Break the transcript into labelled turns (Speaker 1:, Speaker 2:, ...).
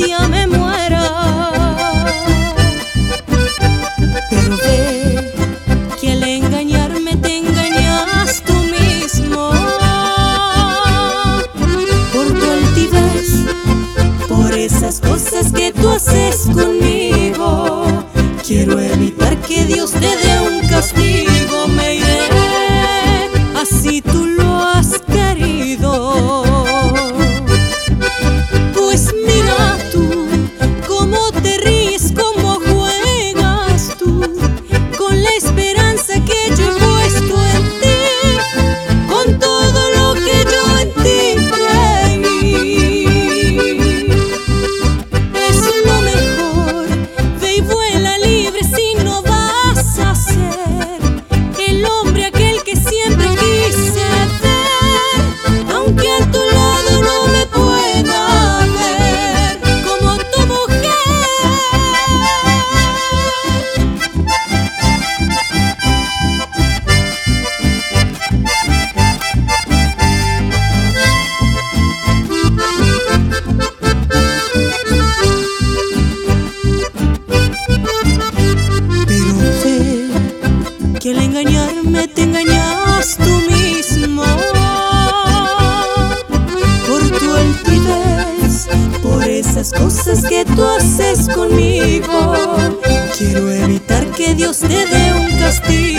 Speaker 1: día me muera. Pero ve que al engañarme te engañas tú mismo. Por tu altivez, por esas cosas que tú haces conmigo, quiero evitar que Dios te dé un castigo. Me iré, así tú lo has querido. Pues mira tú, cómo te ríes, cómo juegas tú, con la esperanza que yo he puesto en ti, con todo lo que yo en ti creí. Es lo mejor, ve y vuela libre si no vas a ser el hombre aquel que siempre quise ver, aunque a tu lado no me pueda ver como tu mujer. Pero ve que al engañarme te engañas tú mismo. Por tu altivez, por esas cosas que tú haces conmigo, quiero evitar que Dios te dé un castigo.